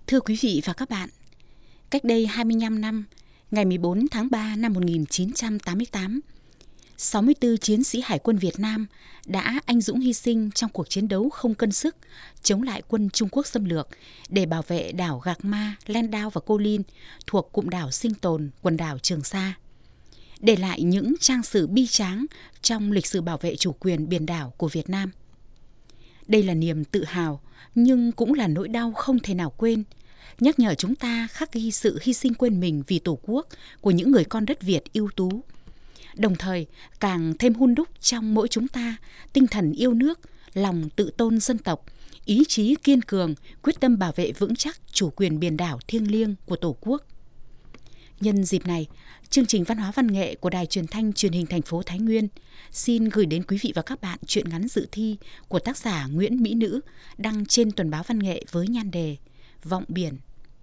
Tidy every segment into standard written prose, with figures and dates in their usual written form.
Thưa quý vị và các bạn, cách đây 25 năm, ngày 14 tháng 3 năm 1988, 64 chiến sĩ Hải quân Việt Nam đã anh dũng hy sinh trong cuộc chiến đấu không cân sức chống lại quân Trung Quốc xâm lược để bảo vệ đảo Gạc Ma, Len Đao và Cô Lin thuộc cụm đảo sinh tồn quần đảo Trường Sa, để lại những trang sử bi tráng trong lịch sử bảo vệ chủ quyền biển đảo của Việt Nam. Đây là niềm tự hào nhưng cũng là nỗi đau không thể nào quên, nhắc nhở chúng ta khắc ghi sự hy sinh quên mình vì Tổ quốc của những người con đất Việt ưu tú. Đồng thời càng thêm hun đúc trong mỗi chúng ta tinh thần yêu nước, lòng tự tôn dân tộc, ý chí kiên cường, quyết tâm bảo vệ vững chắc chủ quyền biển đảo thiêng liêng của Tổ quốc. Nhân dịp này, chương trình Văn hóa Văn nghệ của Đài Truyền thanh Truyền hình thành phố Thái Nguyên xin gửi đến quý vị và các bạn truyện ngắn dự thi của tác giả Nguyễn Mỹ Nữ đăng trên tuần báo Văn nghệ với nhan đề Vọng Biển.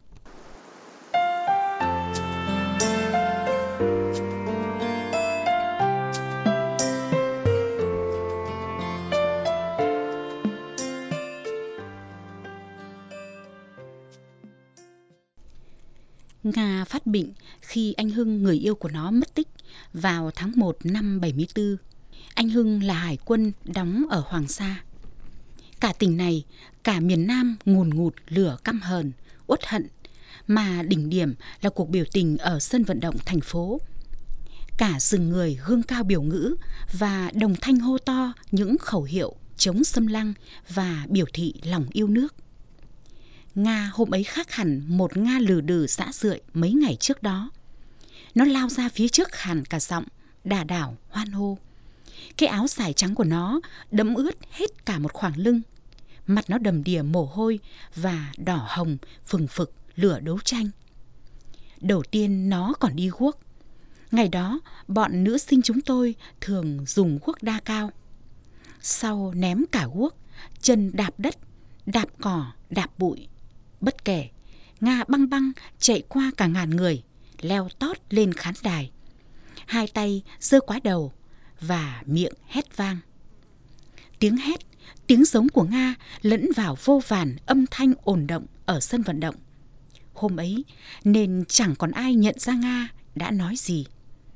Nga phát bệnh khi anh Hưng, người yêu của nó, mất tích vào tháng 1 năm 74. Anh Hưng là hải quân đóng ở Hoàng Sa. Cả tỉnh này, cả miền Nam ngùn ngụt lửa căm hờn, uất hận, mà đỉnh điểm là cuộc biểu tình ở sân vận động thành phố. Cả rừng người gương cao biểu ngữ và đồng thanh hô to những khẩu hiệu chống xâm lăng và biểu thị lòng yêu nước. Nga hôm ấy khác hẳn một Nga lừ đừ xã rượi mấy ngày trước đó. Nó lao ra phía trước hẳn cả giọng, đà đảo, hoan hô. Cái áo sải trắng của nó đẫm ướt hết cả một khoảng lưng. Mặt nó đầm đìa mồ hôi và đỏ hồng phừng phực lửa đấu tranh. Đầu tiên nó còn đi guốc. Ngày đó bọn nữ sinh chúng tôi thường dùng guốc đa cao. Sau ném cả guốc, chân đạp đất, đạp cỏ, đạp bụi. Bất kể, Nga băng băng chạy qua cả ngàn người, leo tót lên khán đài. Hai tay giơ quá đầu và miệng hét vang. Tiếng hét, tiếng giống của Nga lẫn vào vô vàn âm thanh ồn động ở sân vận động. Hôm ấy nên chẳng còn ai nhận ra Nga đã nói gì.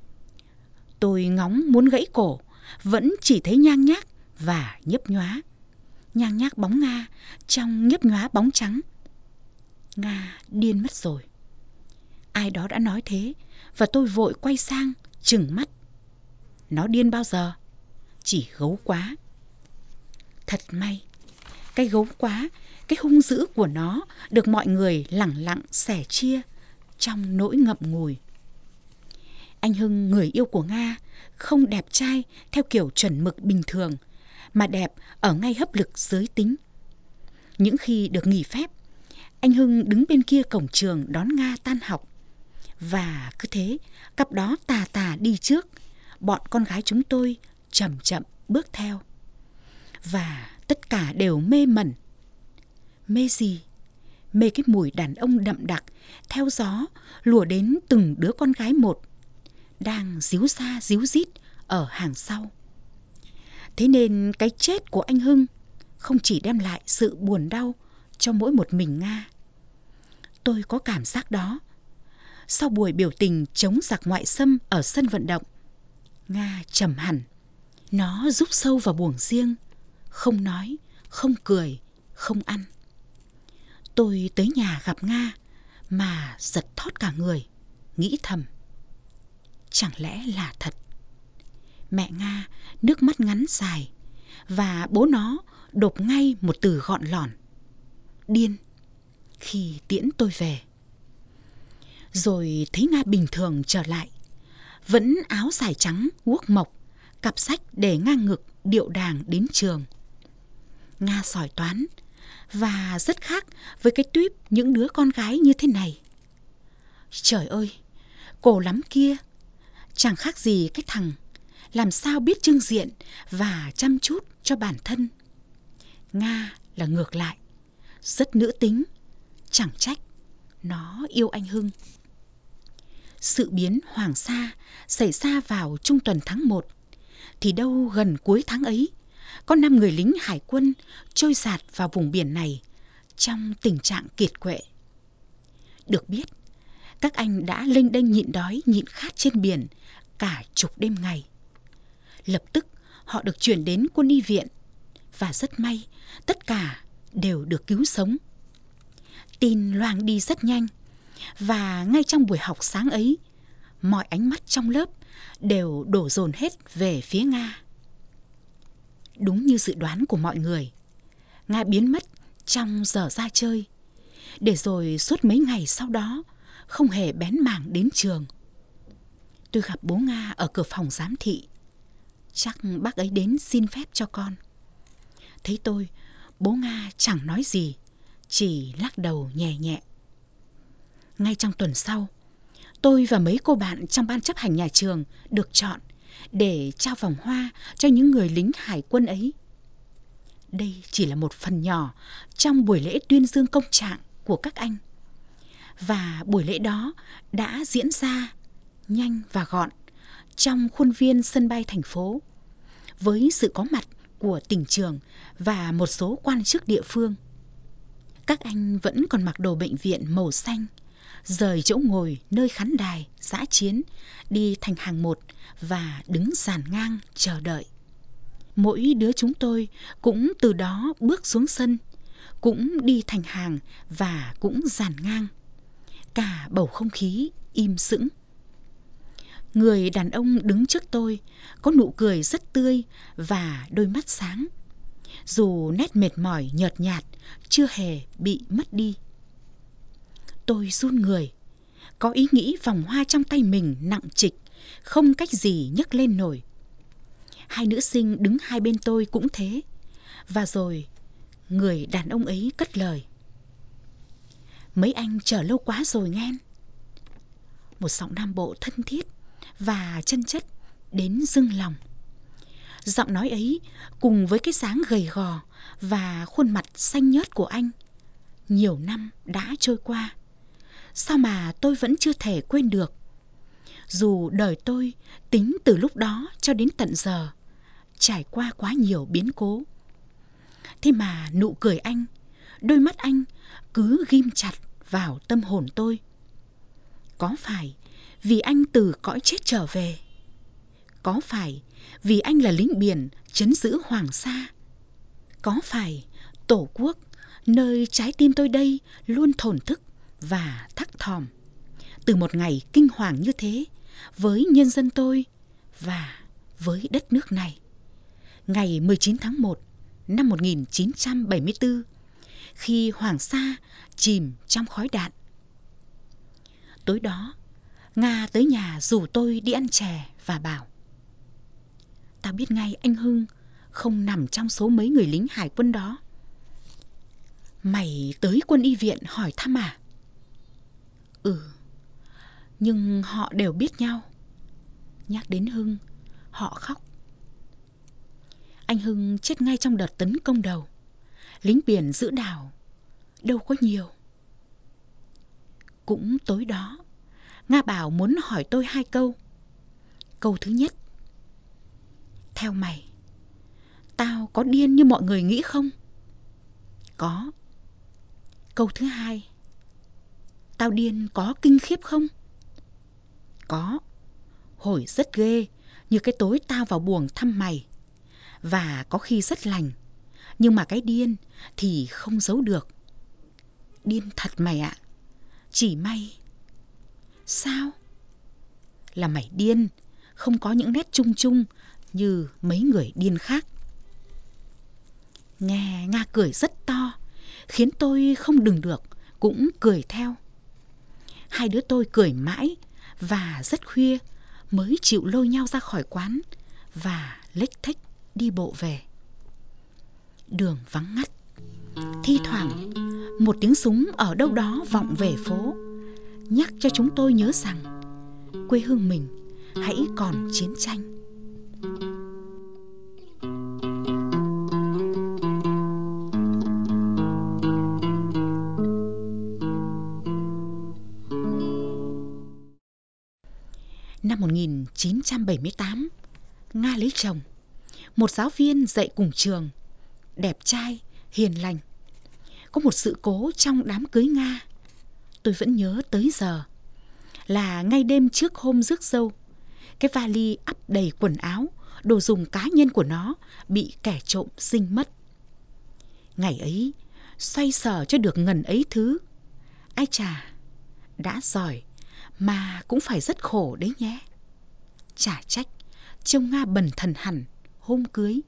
Tôi ngóng muốn gãy cổ, vẫn chỉ thấy nhang nhác và nhấp nhóa. Nhang nhác bóng Nga trong nhấp nhóa bóng trắng. Nga điên mất rồi. Ai đó đã nói thế và tôi vội quay sang trừng mắt. Nó điên bao giờ? Chỉ gấu quá. Thật may, cái gấu quá, cái hung dữ của nó được mọi người lẳng lặng sẻ chia trong nỗi ngậm ngùi. Anh Hưng, người yêu của Nga, không đẹp trai theo kiểu chuẩn mực bình thường, mà đẹp ở ngay hấp lực giới tính. Những khi được nghỉ phép, anh Hưng đứng bên kia cổng trường đón Nga tan học. Và cứ thế, cặp đó tà tà đi trước, bọn con gái chúng tôi chậm chậm bước theo. Và tất cả đều mê mẩn. Mê gì? Mê cái mùi đàn ông đậm đặc, theo gió, lùa đến từng đứa con gái một, đang díu ra díu dít ở hàng sau. Thế nên cái chết của anh Hưng không chỉ đem lại sự buồn đau cho mỗi một mình Nga. Tôi có cảm giác đó. Sau buổi biểu tình chống giặc ngoại xâm ở sân vận động, Nga trầm hẳn. Nó rúc sâu vào buồng riêng, không nói, không cười, không ăn. Tôi tới nhà gặp Nga mà giật thót cả người, nghĩ thầm. Chẳng lẽ là thật? Mẹ Nga nước mắt ngắn dài và bố nó đột ngay một từ gọn lỏn. Điên. Khi tiễn tôi về. Rồi thấy Nga bình thường trở lại. Vẫn áo dài trắng, guốc mộc, cặp sách để ngang ngực điệu đàng đến trường. Nga giỏi toán và rất khác với cái tuýp những đứa con gái như thế này. Trời ơi, cổ lắm kia. Chẳng khác gì cái thằng làm sao biết trưng diện và chăm chút cho bản thân. Nga là ngược lại, rất nữ tính, chẳng trách nó yêu anh Hưng. Sự biến Hoàng Sa xảy ra vào trung tuần tháng 1, thì đâu gần cuối tháng ấy, có 5 người lính hải quân trôi dạt vào vùng biển này trong tình trạng kiệt quệ. Được biết, các anh đã lênh đênh nhịn đói nhịn khát trên biển cả chục đêm ngày. Lập tức họ được chuyển đến quân y viện và rất may tất cả đều được cứu sống. Tin loang đi rất nhanh và ngay trong buổi học sáng ấy, mọi ánh mắt trong lớp đều đổ dồn hết về phía Nga. Đúng như dự đoán của mọi người, Nga biến mất trong giờ ra chơi, để rồi suốt mấy ngày sau đó không hề bén mảng đến trường. Tôi gặp bố Nga ở cửa phòng giám thị. Chắc bác ấy đến xin phép cho con. Thấy tôi, bố Nga chẳng nói gì, chỉ lắc đầu nhẹ nhẹ. Ngay trong tuần sau, tôi và mấy cô bạn trong ban chấp hành nhà trường được chọn để trao vòng hoa cho những người lính hải quân ấy. Đây chỉ là một phần nhỏ trong buổi lễ tuyên dương công trạng của các anh. Và buổi lễ đó đã diễn ra nhanh và gọn trong khuôn viên sân bay thành phố, với sự có mặt của tỉnh trưởng và một số quan chức địa phương. Các anh vẫn còn mặc đồ bệnh viện màu xanh, rời chỗ ngồi nơi khán đài dã chiến đi thành hàng một và đứng dàn ngang chờ đợi. Mỗi đứa chúng tôi cũng từ đó bước xuống sân, cũng đi thành hàng và cũng dàn ngang. Cả bầu không khí im sững. Người đàn ông đứng trước tôi có nụ cười rất tươi và đôi mắt sáng, dù nét mệt mỏi nhợt nhạt chưa hề bị mất đi. Tôi run người, có ý nghĩ vòng hoa trong tay mình nặng trịch, không cách gì nhấc lên nổi. Hai nữ sinh đứng hai bên tôi cũng thế. Và rồi, người đàn ông ấy cất lời. Mấy anh chờ lâu quá rồi nghen. Một giọng Nam Bộ thân thiết và chân chất đến rưng lòng. Giọng nói ấy cùng với cái dáng gầy gò và khuôn mặt xanh nhớt của anh. Nhiều năm đã trôi qua, sao mà tôi vẫn chưa thể quên được. Dù đời tôi tính từ lúc đó cho đến tận giờ trải qua quá nhiều biến cố, thế mà nụ cười anh, đôi mắt anh cứ ghim chặt vào tâm hồn tôi. Có phải vì anh từ cõi chết trở về? Có phải vì anh là lính biển trấn giữ Hoàng Sa? Có phải Tổ quốc, nơi trái tim tôi đây luôn thổn thức và thắc thòm từ một ngày kinh hoàng như thế với nhân dân tôi và với đất nước này? Ngày 19 tháng 1 năm 1974, khi Hoàng Sa chìm trong khói đạn. Tối đó, Nga tới nhà rủ tôi đi ăn chè và bảo: tao biết ngay anh Hưng không nằm trong số mấy người lính hải quân đó. Mày tới quân y viện hỏi thăm à? Ừ, nhưng họ đều biết nhau. Nhắc đến Hưng, họ khóc. Anh Hưng chết ngay trong đợt tấn công đầu. Lính biển giữ đảo đâu có nhiều. Cũng tối đó, Nga bảo muốn hỏi tôi hai câu. Câu thứ nhất: theo mày, tao có điên như mọi người nghĩ không? Có. Câu thứ hai: tao điên có kinh khiếp không? Có. Hồi rất ghê, như cái tối tao vào buồng thăm mày. Và có khi rất lành, nhưng mà cái điên thì không giấu được. Điên thật mày ạ. Chỉ may. Sao? Là mày điên, không có những nét chung chung như mấy người điên khác. Nghe Nga cười rất to, khiến tôi không đừng được, cũng cười theo. Hai đứa tôi cười mãi và rất khuya mới chịu lôi nhau ra khỏi quán và lếch thếch đi bộ về. Đường vắng ngắt, thi thoảng một tiếng súng ở đâu đó vọng về phố, nhắc cho chúng tôi nhớ rằng quê hương mình hãy còn chiến tranh. Năm 1978, Nga lấy chồng, một giáo viên dạy cùng trường, đẹp trai, hiền lành. Có một sự cố trong đám cưới Nga. tôi vẫn nhớ tới giờ là ngay đêm trước hôm rước dâu, cái vali ắp đầy quần áo, đồ dùng cá nhân của nó bị kẻ trộm rinh mất. Ngày ấy, xoay sở cho được ngần ấy thứ. Ai chà, đã giỏi mà cũng phải rất khổ đấy nhé. Chả trách trông Nga bần thần hẳn hôm cưới.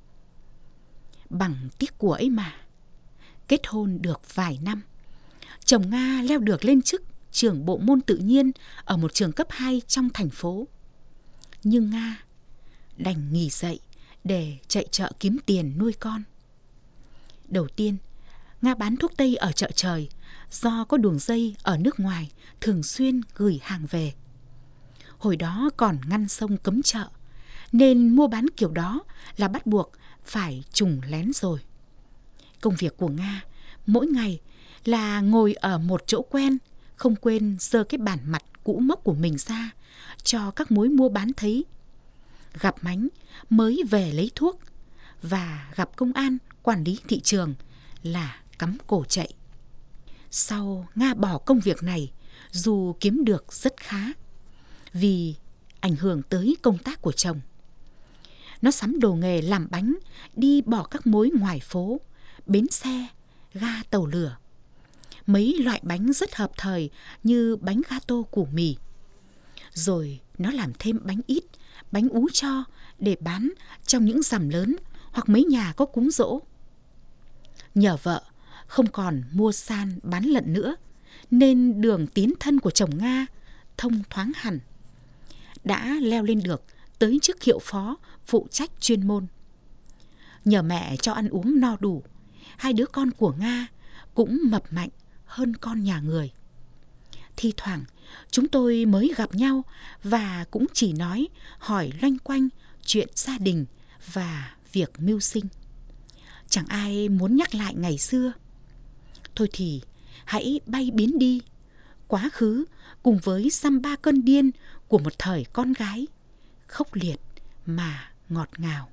Bằng tiếc của ấy mà, kết hôn được vài năm, chồng Nga leo được lên chức trưởng bộ môn tự nhiên ở một trường cấp 2 trong thành phố. Nhưng Nga đành nghỉ dạy để chạy chợ kiếm tiền nuôi con. Đầu tiên, Nga bán thuốc tây ở chợ trời do có đường dây ở nước ngoài thường xuyên gửi hàng về. Hồi đó còn ngăn sông cấm chợ, nên mua bán kiểu đó là bắt buộc phải trùng lén rồi. Công việc của Nga mỗi ngày là ngồi ở một chỗ quen, không quên giơ cái bản mặt cũ mốc của mình ra cho các mối mua bán thấy. Gặp mánh mới về lấy thuốc, và gặp công an quản lý thị trường là cắm cổ chạy. Sau Nga bỏ công việc này dù kiếm được rất khá, vì ảnh hưởng tới công tác của chồng. Nó sắm đồ nghề làm bánh, đi bỏ các mối ngoài phố, bến xe, ga tàu lửa. Mấy loại bánh rất hợp thời như bánh gato củ mì. Rồi nó làm thêm bánh ít, bánh ú cho để bán trong những rằm lớn hoặc mấy nhà có cúng giỗ. Nhờ vợ không còn mua san bán lận nữa, nên đường tiến thân của chồng Nga thông thoáng hẳn. Đã leo lên được tới chức hiệu phó phụ trách chuyên môn. Nhờ mẹ cho ăn uống no đủ, hai đứa con của Nga cũng mập mạnh hơn con nhà người. Thi thoảng chúng tôi mới gặp nhau và cũng chỉ nói hỏi loanh quanh chuyện gia đình và việc mưu sinh. Chẳng ai muốn nhắc lại ngày xưa. Thôi thì hãy bay biến đi, quá khứ cùng với dăm ba cơn điên của một thời con gái, khốc liệt mà ngọt ngào.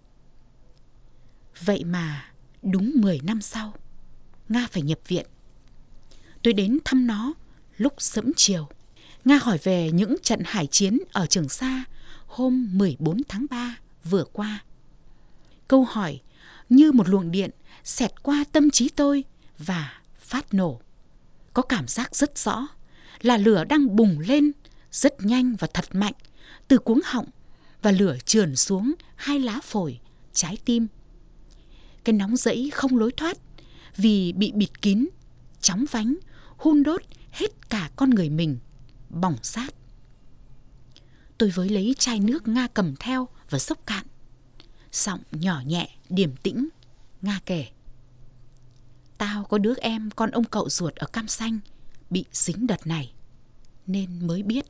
Vậy mà đúng 10 năm sau, Nga phải nhập viện. Tôi đến thăm nó lúc sẫm chiều. Nga hỏi về những trận hải chiến ở Trường Sa hôm 14 tháng 3 vừa qua. Câu hỏi như một luồng điện xẹt qua tâm trí tôi và phát nổ. Có cảm giác rất rõ là lửa đang bùng lên rất nhanh và thật mạnh từ cuống họng, và lửa trườn xuống hai lá phổi, trái tim. Cái nóng rẫy không lối thoát vì bị bịt kín, chóng vánh, hun đốt hết cả con người mình, bỏng rát. Tôi với lấy chai nước Nga cầm theo và xốc cạn. Giọng nhỏ nhẹ, điềm tĩnh, Nga kể: Tao có đứa em con ông cậu ruột ở Cam Xanh bị dính đợt này, nên mới biết.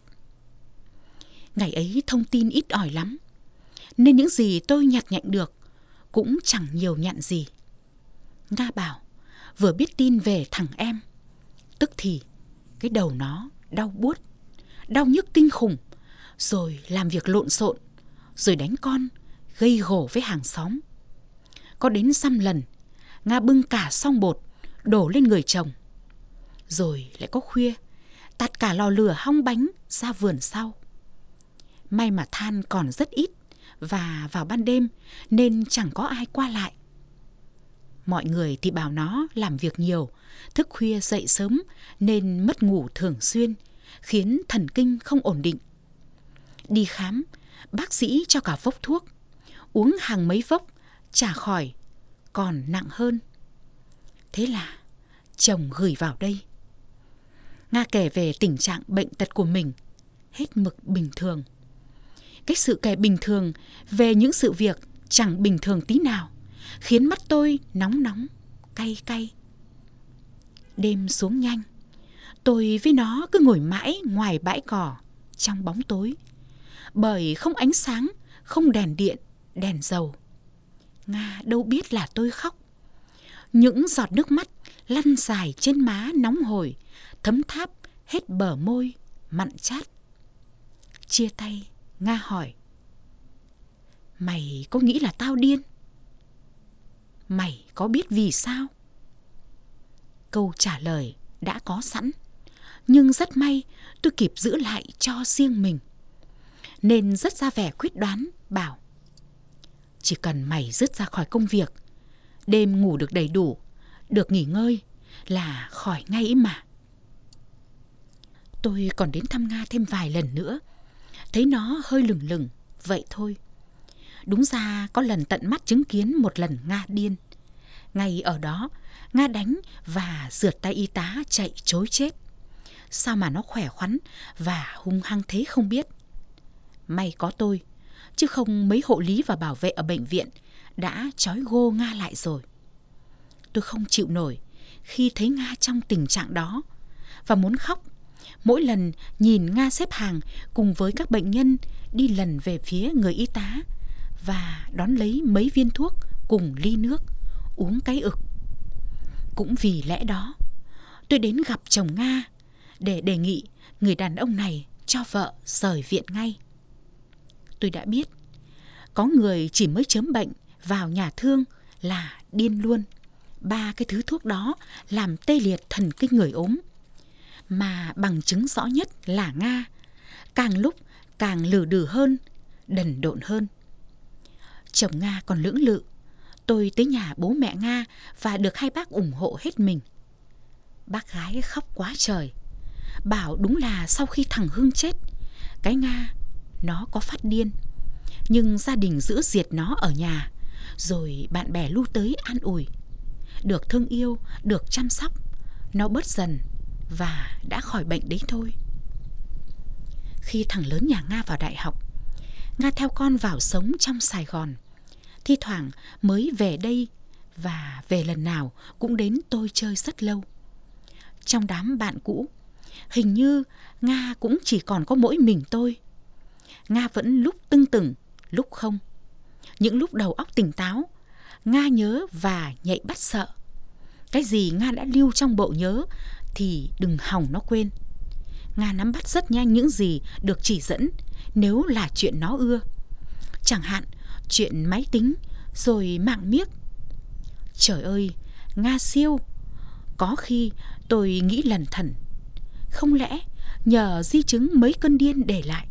Ngày ấy thông tin ít ỏi lắm, nên những gì tôi nhặt nhạnh được cũng chẳng nhiều nhặn gì. Nga bảo vừa biết tin về thằng em, tức thì cái đầu nó đau buốt, đau nhức kinh khủng, rồi làm việc lộn xộn, rồi đánh con, gây gổ với hàng xóm. Có đến dăm lần Nga bưng cả xong bột đổ lên người chồng. Rồi lại có khuya tạt cả lò lửa hong bánh ra vườn sau. May mà than còn rất ít và vào ban đêm nên chẳng có ai qua lại. Mọi người thì bảo nó làm việc nhiều, thức khuya dậy sớm nên mất ngủ thường xuyên, khiến thần kinh không ổn định. Đi khám, bác sĩ cho cả vốc thuốc, uống hàng mấy vốc chả khỏi, còn nặng hơn. Thế là chồng gửi vào đây. Nga kể về tình trạng bệnh tật của mình hết mực bình thường. Cách sự kể bình thường về những sự việc chẳng bình thường tí nào khiến mắt tôi nóng nóng, cay cay. Đêm xuống nhanh, tôi với nó cứ ngồi mãi ngoài bãi cỏ trong bóng tối, bởi không ánh sáng, không đèn điện, đèn dầu. Nga đâu biết là tôi khóc. Những giọt nước mắt lăn dài trên má nóng hổi, thấm tháp hết bờ môi mặn chát. Chia tay, Nga hỏi: Mày có nghĩ là tao điên? Mày có biết vì sao? Câu trả lời đã có sẵn, Nhưng rất may tôi kịp giữ lại cho riêng mình, nên rất ra vẻ quyết đoán, bảo: chỉ cần mày dứt ra khỏi công việc, đêm ngủ được đầy đủ, được nghỉ ngơi là khỏi ngay ý mà. Tôi còn đến thăm Nga thêm vài lần nữa, thấy nó hơi lửng lửng, vậy thôi. Đúng ra có lần tận mắt chứng kiến một lần Nga điên. Ngay ở đó, Nga đánh và rượt tay y tá chạy trối chết. Sao mà nó khỏe khoắn và hung hăng thế không biết. May có tôi, chứ không mấy hộ lý và bảo vệ ở bệnh viện đã trói gô Nga lại rồi. Tôi không chịu nổi khi thấy Nga trong tình trạng đó và muốn khóc mỗi lần nhìn Nga xếp hàng cùng với các bệnh nhân đi lần về phía người y tá và đón lấy mấy viên thuốc cùng ly nước, uống cái ực. Cũng vì lẽ đó, tôi đến gặp chồng Nga để đề nghị người đàn ông này cho vợ rời viện ngay. Tôi đã biết, có người chỉ mới chớm bệnh vào nhà thương là điên luôn. 3 cái thứ thuốc đó làm tê liệt thần kinh người ốm. Mà bằng chứng rõ nhất là Nga càng lúc càng lử đừ hơn, đần độn hơn. Chồng Nga còn lưỡng lự. Tôi tới nhà bố mẹ Nga và được hai bác ủng hộ hết mình. Bác gái khóc quá trời, bảo đúng là sau khi thằng Hưng chết, cái Nga nó có phát điên, nhưng gia đình giữ diệt nó ở nhà, rồi bạn bè lu tới an ủi. Được thương yêu, được chăm sóc, nó bớt dần và đã khỏi bệnh đấy thôi. Khi thằng lớn nhà Nga vào đại học, Nga theo con vào sống trong Sài Gòn. Thi thoảng mới về đây và về lần nào cũng đến tôi chơi rất lâu. Trong đám bạn cũ, hình như Nga cũng chỉ còn có mỗi mình tôi. Nga vẫn lúc tưng tửng, lúc không. Những lúc đầu óc tỉnh táo, Nga nhớ và nhạy bắt sợ. Cái gì Nga đã lưu trong bộ nhớ thì đừng hòng nó quên. Nga nắm bắt rất nhanh những gì được chỉ dẫn nếu là chuyện nó ưa. Chẳng hạn chuyện máy tính, rồi mạng miếc. Trời ơi, Nga siêu. Có khi tôi nghĩ lẩn thẩn, không lẽ nhờ di chứng mấy cơn điên để lại.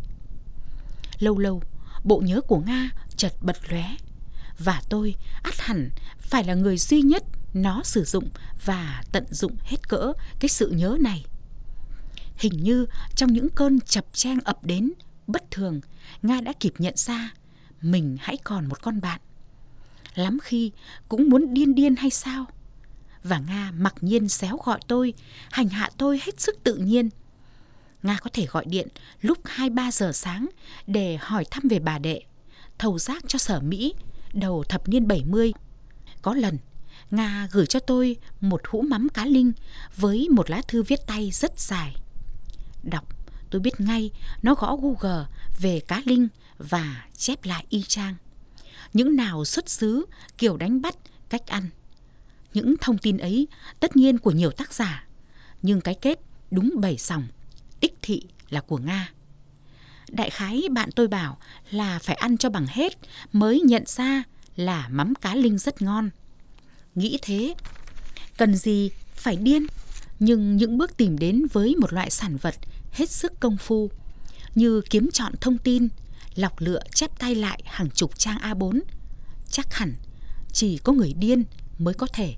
Lâu lâu, bộ nhớ của Nga chợt bật lóe, và tôi ắt hẳn phải là người duy nhất nó sử dụng và tận dụng hết cỡ cái sự nhớ này. Hình như trong những cơn chập chang ập đến bất thường, Nga đã kịp nhận ra mình hãy còn một con bạn. Lắm khi cũng muốn điên điên hay sao. Và Nga mặc nhiên xéo gọi tôi, hành hạ tôi hết sức tự nhiên. Nga có thể gọi điện lúc 2-3 giờ sáng để hỏi thăm về bà đệ, thầu giác cho Sở Mỹ đầu thập niên 70. Có lần, Nga gửi cho tôi một hũ mắm cá linh với một lá thư viết tay rất dài. Đọc, tôi biết ngay nó gõ Google về cá linh và chép lại y chang. Những nào xuất xứ, kiểu đánh bắt, cách ăn. Những thông tin ấy tất nhiên của nhiều tác giả, nhưng cái kết đúng 7 sòng, đích thị là của Nga. Đại khái bạn tôi bảo là phải ăn cho bằng hết mới nhận ra là mắm cá linh rất ngon. Nghĩ thế, cần gì phải điên, nhưng những bước tìm đến với một loại sản vật hết sức công phu, như kiếm chọn thông tin, lọc lựa chép tay lại hàng chục trang A4, chắc hẳn chỉ có người điên mới có thể.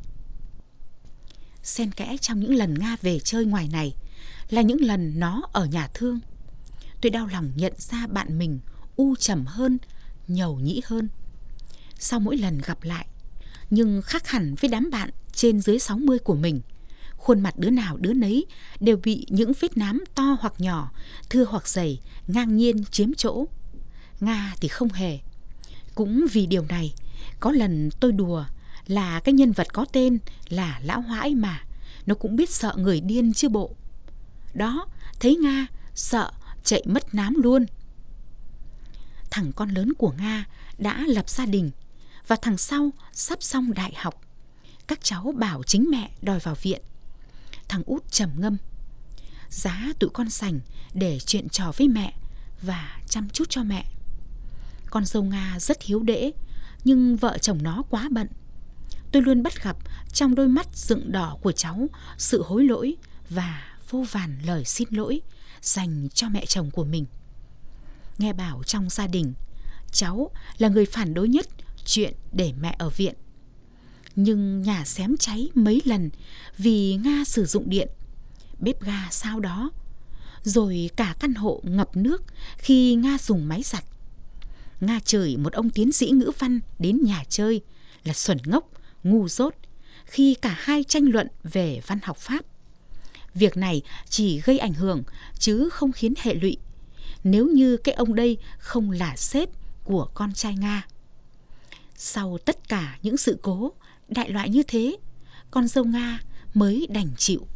Xen kẽ trong những lần Nga về chơi ngoài này là những lần nó ở nhà thương. Tôi đau lòng nhận ra bạn mình u trầm hơn, nhầu nhĩ hơn. Sau mỗi lần gặp lại, nhưng khác hẳn với đám bạn trên dưới 60 của mình, khuôn mặt đứa nào đứa nấy đều bị những vết nám to hoặc nhỏ, thưa hoặc dày, ngang nhiên chiếm chỗ. Nga thì không hề. Cũng vì điều này, có lần tôi đùa là cái nhân vật có tên là Lão Hoãi mà, nó cũng biết sợ người điên chứ bộ. Đó, thấy Nga, sợ, chạy mất nám luôn. Thằng con lớn của Nga đã lập gia đình, và thằng sau sắp xong đại học. Các cháu bảo chính mẹ đòi vào viện. Thằng út trầm ngâm. Giá tụi con sành để chuyện trò với mẹ và chăm chút cho mẹ. Con dâu Nga rất hiếu đễ, nhưng vợ chồng nó quá bận. Tôi luôn bắt gặp trong đôi mắt rựng đỏ của cháu sự hối lỗi và vô vàn lời xin lỗi dành cho mẹ chồng của mình. Nghe bảo trong gia đình, cháu là người phản đối nhất chuyện để mẹ ở viện. Nhưng nhà xém cháy mấy lần vì Nga sử dụng điện, bếp ga sao đó, rồi cả căn hộ ngập nước khi Nga dùng máy giặt. Nga chửi một ông tiến sĩ ngữ văn đến nhà chơi là xuẩn ngốc, ngu dốt khi cả hai tranh luận về văn học Pháp. Việc này chỉ gây ảnh hưởng chứ không khiến hệ lụy, nếu như cái ông đây không là sếp của con trai Nga. Sau tất cả những sự cố đại loại như thế, con dâu Nga mới đành chịu.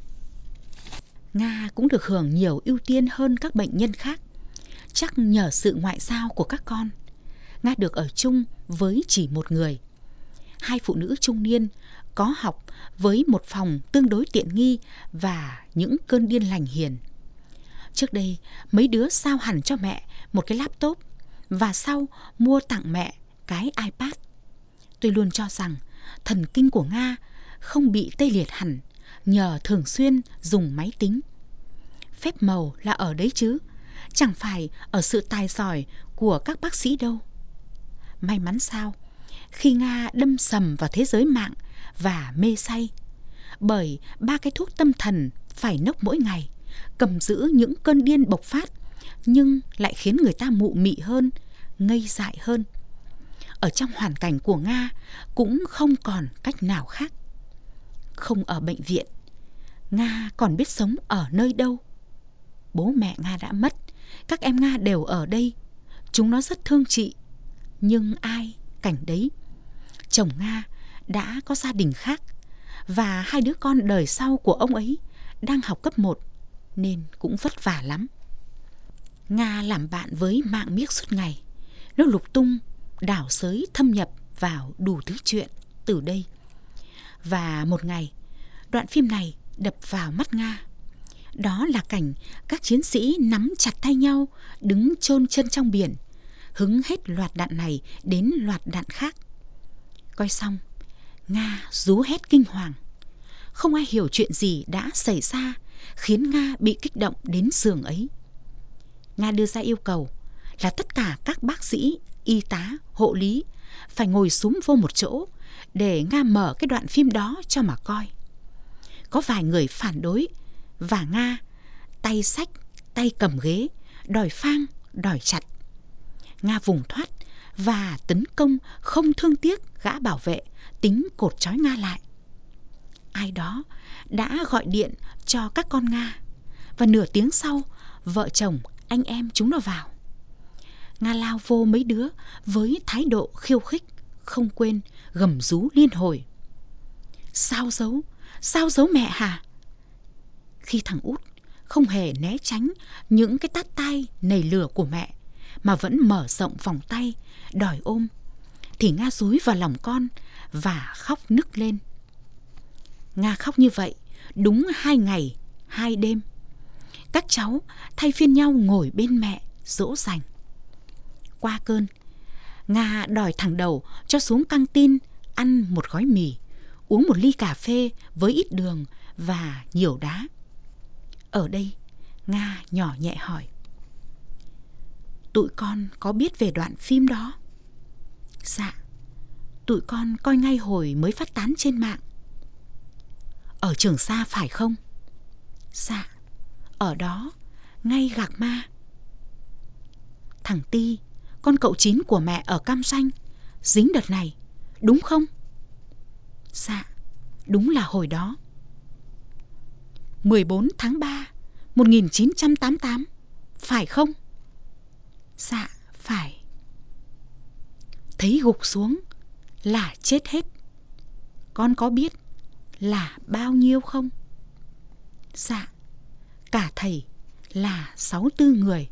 Nga cũng được hưởng nhiều ưu tiên hơn các bệnh nhân khác, chắc nhờ sự ngoại giao của các con. Nga được ở chung với chỉ một người. Hai phụ nữ trung niên có học với một phòng tương đối tiện nghi và những cơn điên lành hiền. Trước đây, mấy đứa giao hẳn cho mẹ một cái laptop và sau mua tặng mẹ cái iPad. Tôi luôn cho rằng thần kinh của Nga không bị tê liệt hẳn nhờ thường xuyên dùng máy tính. Phép màu là ở đấy chứ, chẳng phải ở sự tài giỏi của các bác sĩ đâu. May mắn sao, khi Nga đâm sầm vào thế giới mạng và mê say, bởi 3 cái thuốc tâm thần phải nốc mỗi ngày, cầm giữ những cơn điên bộc phát, nhưng lại khiến người ta mụ mị hơn, ngây dại hơn. Ở trong hoàn cảnh của Nga cũng không còn cách nào khác. Không ở bệnh viện, Nga còn biết sống ở nơi đâu? Bố mẹ Nga đã mất, các em Nga đều ở đây. Chúng nó rất thương chị, nhưng ai cảnh đấy. Chồng Nga đã có gia đình khác, và hai đứa con đời sau của ông ấy đang học cấp 1, nên cũng vất vả lắm. Nga làm bạn với mạng miếc suốt ngày. Nó lục tung, đảo xới thâm nhập vào đủ thứ chuyện từ đây. Và một ngày, đoạn phim này đập vào mắt Nga. Đó là cảnh các chiến sĩ nắm chặt tay nhau, đứng chôn chân trong biển, hứng hết loạt đạn này đến loạt đạn khác. Coi xong, Nga rú hét kinh hoàng. Không ai hiểu chuyện gì đã xảy ra khiến Nga bị kích động đến giường ấy. Nga đưa ra yêu cầu là tất cả các bác sĩ, y tá, hộ lý phải ngồi súm vô một chỗ để Nga mở cái đoạn phim đó cho mà coi. Có vài người phản đối và Nga tay xách, tay cầm ghế, đòi phang, đòi chặt. Nga vùng thoát và tấn công không thương tiếc gã bảo vệ tính cột trói Nga lại. Ai đó đã gọi điện cho các con Nga, và nửa tiếng sau, vợ chồng, anh em chúng nó vào. Nga lao vô mấy đứa với thái độ khiêu khích, không quên gầm rú liên hồi. Sao giấu mẹ hả? Khi thằng út không hề né tránh những cái tát tai nảy lửa của mẹ, mà vẫn mở rộng vòng tay, đòi ôm, thì Nga dúi vào lòng con và khóc nức lên. Nga khóc như vậy đúng 2 ngày, 2 đêm. Các cháu thay phiên nhau ngồi bên mẹ, dỗ dành. Qua cơn, Nga đòi thằng đầu cho xuống căng tin ăn một gói mì, uống một ly cà phê với ít đường và nhiều đá. Ở đây, Nga nhỏ nhẹ hỏi: tụi con có biết về đoạn phim đó? Dạ, tụi con coi ngay hồi mới phát tán trên mạng. Ở Trường Sa phải không? Dạ, ở đó, ngay Gạc Ma. Thằng Ti, con cậu Chín của mẹ ở Cam Ranh, dính đợt này, đúng không? Dạ, đúng là hồi đó. 14 tháng 3, 1988, phải không? Dạ, phải. Thấy gục xuống là chết hết. Con có biết là bao nhiêu không? Dạ, cả thầy là 64 người.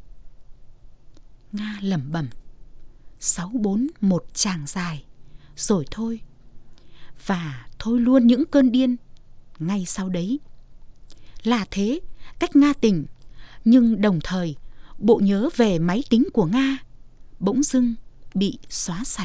Nga lẩm bẩm: 64 một tràng dài, rồi thôi. Và thôi luôn những cơn điên ngay sau đấy. Là thế, cách Nga tỉnh, nhưng đồng thời bộ nhớ về máy tính của Nga bỗng dưng bị xóa sạch.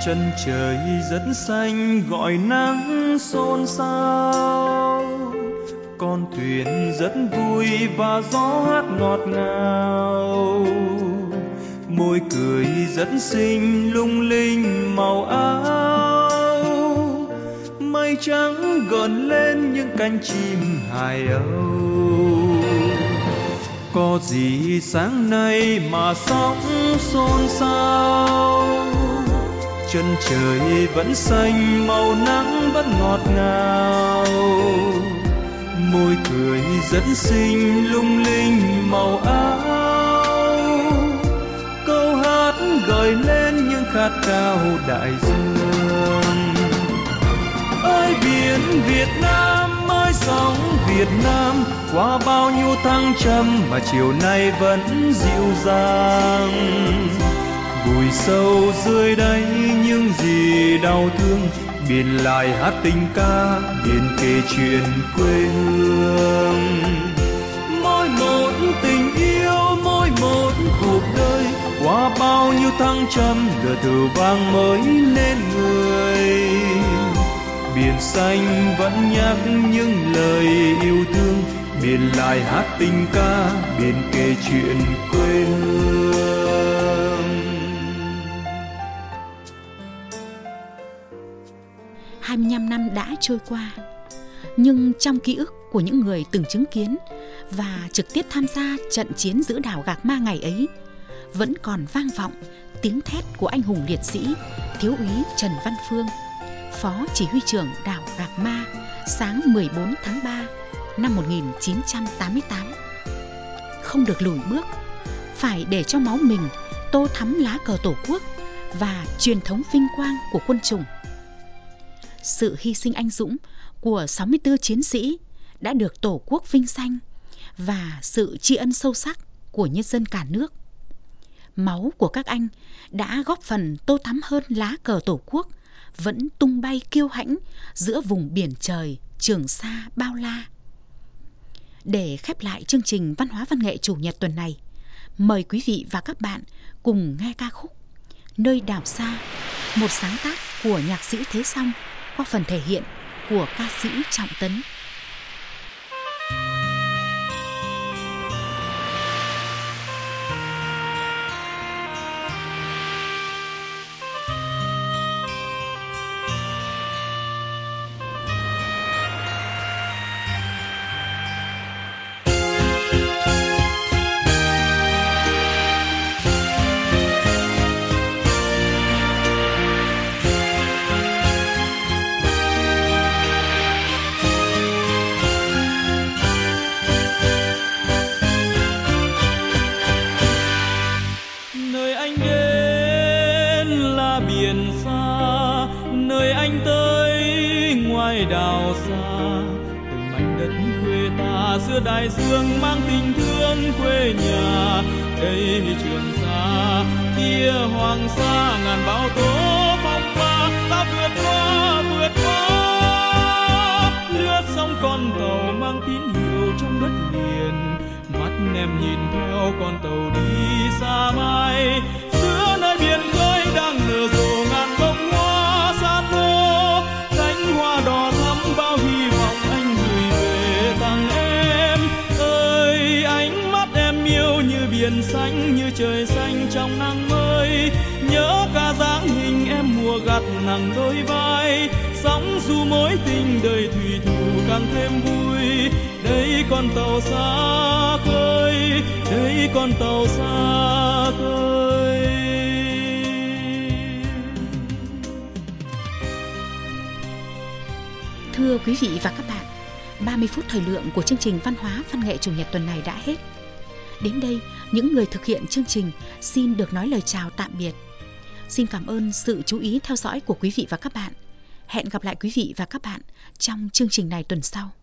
Chân trời rất xanh gọi nắng xôn xao, con thuyền rất vui và gió hát ngọt ngào. Môi cười rất xinh lung linh màu áo, mây trắng gợn lên những cánh chim hài âu. Có gì sáng nay mà sóng xôn xao, chân trời vẫn xanh màu nắng vẫn ngọt ngào. Môi cười rất xinh lung linh màu áo, câu hát gợi lên những khát khao đại dương. Ơi biển Việt Nam, ơi sóng Việt Nam, qua bao nhiêu thăng trầm mà chiều nay vẫn dịu dàng. Vùi sâu dưới đáy những gì đau thương, biển lại hát tình ca, biển kể chuyện quê hương. Mỗi một tình yêu, mỗi một cuộc đời, qua bao nhiêu thăng trầm lửa thử vang mới nên người. Biển xanh vẫn nhắc những lời yêu thương, biển lại hát tình ca, biển kể chuyện quê hương. 25 năm đã trôi qua, nhưng trong ký ức của những người từng chứng kiến và trực tiếp tham gia trận chiến giữ đảo Gạc Ma ngày ấy, vẫn còn vang vọng tiếng thét của anh hùng liệt sĩ Thiếu úy Trần Văn Phương, Phó Chỉ huy trưởng đảo Gạc Ma sáng 14 tháng 3 năm 1988. Không được lùi bước, phải để cho máu mình tô thắm lá cờ Tổ quốc và truyền thống vinh quang của quân chủng. Sự hy sinh anh dũng của 64 chiến sĩ đã được Tổ quốc vinh danh và sự tri ân sâu sắc của nhân dân cả nước. Máu của các anh đã góp phần tô thắm hơn lá cờ Tổ quốc vẫn tung bay kiêu hãnh giữa vùng biển trời Trường Sa bao la. Để khép lại chương trình Văn hóa Văn nghệ Chủ nhật tuần này, mời quý vị và các bạn cùng nghe ca khúc Nơi đảo xa, một sáng tác của nhạc sĩ Thế Song qua phần thể hiện của ca sĩ Trọng Tấn. Nơi anh đến là biển xa, nơi anh tới ngoài đảo xa. Từng mảnh đất quê ta giữa đại dương mang tình thương quê nhà. Đây Trường Sa, kia Hoàng Sa, ngàn bão tố phong ba ta vượt qua. Lướt sóng con tàu mang tín hiệu trong đất liền, mắt em nhìn theo con tàu đi xa mai. Giữa nơi biển khơi đang nở rộ ngàn bông hoa san hô, cánh hoa đỏ thắm bao hy vọng anh gửi về tặng em. Ơi ánh mắt em yêu như biển xanh, như trời xanh trong nắng mới. Nhớ cả dáng hình em mùa gặt nặng đôi vai, sóng dù mối tình đời thủy thủ càng thêm vui. Đây con tàu xa khơi, đây con tàu xa khơi. Thưa quý vị và các bạn, 30 phút thời lượng của chương trình Văn hóa Văn nghệ Chủ nhật tuần này đã hết. Đến đây, những người thực hiện chương trình xin được nói lời chào tạm biệt. Xin cảm ơn sự chú ý theo dõi của quý vị và các bạn. Hẹn gặp lại quý vị và các bạn trong chương trình này tuần sau.